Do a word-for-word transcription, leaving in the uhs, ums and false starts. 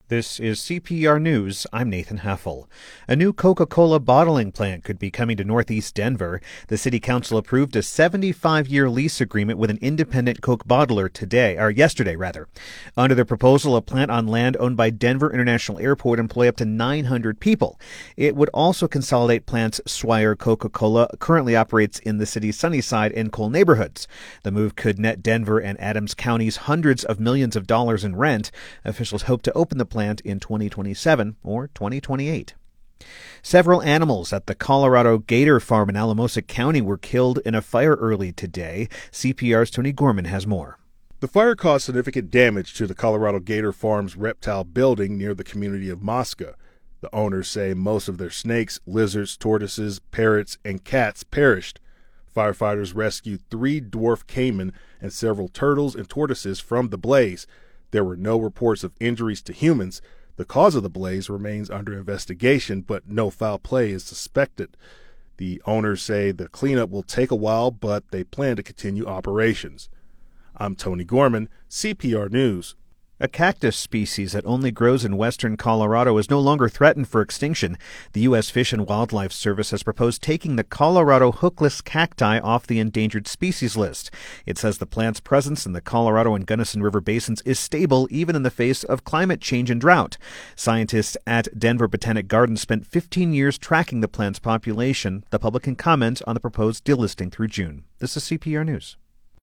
This is C P R News. I'm Nathan Heffel. A new Coca-Cola bottling plant could be coming to northeast Denver. The city council approved a seventy-five year lease agreement with an independent Coke bottler today, or yesterday rather. Under the proposal, a plant on land owned by Denver International Airport employ up to nine hundred people. It would also consolidate plants Swire Coca-Cola currently operates in the city's Sunnyside and Cole neighborhoods. The move could net Denver and Adams counties hundreds of millions of dollars in rent. Officials hope to open the plant in twenty twenty-seven or twenty twenty-eight. Several animals at the Colorado Gator Farm in Alamosa County were killed in a fire early today. C P R's Tony Gorman has more. The fire caused significant damage to the Colorado Gator Farm's reptile building near the community of Mosca. The owners say most of their snakes, lizards, tortoises, parrots, and cats perished. Firefighters rescued three dwarf caiman and several turtles and tortoises from the blaze. There were no reports of injuries to humans. The cause of the blaze remains under investigation, but no foul play is suspected. The owners say the cleanup will take a while, but they plan to continue operations. I'm Tony Gorman, C P R News. A cactus species that only grows in western Colorado is no longer threatened for extinction. The U S Fish and Wildlife Service has proposed taking the Colorado hookless cacti off the endangered species list. It says the plant's presence in the Colorado and Gunnison River basins is stable even in the face of climate change and drought. Scientists at Denver Botanic Gardens spent fifteen years tracking the plant's population. The public can comment on the proposed delisting through June. This is C P R News.